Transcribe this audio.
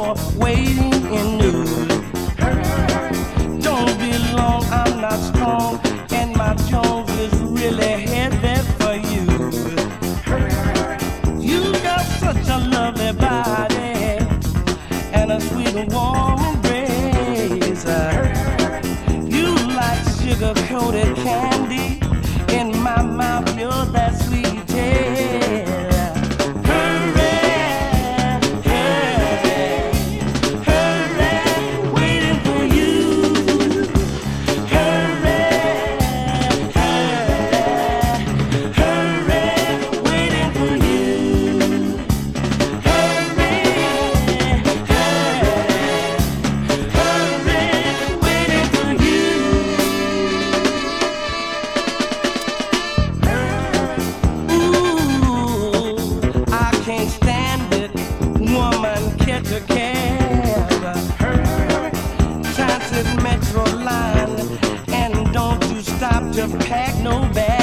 more waiting in news. Don't be long, I'm not strong, and my Jones is really heavy for you. You got such a lovely body and a sweet and warm embrace. You like sugar-coated candy in my mouth, you're that sweet taste. Metro line, and don't you stop to pack no bag.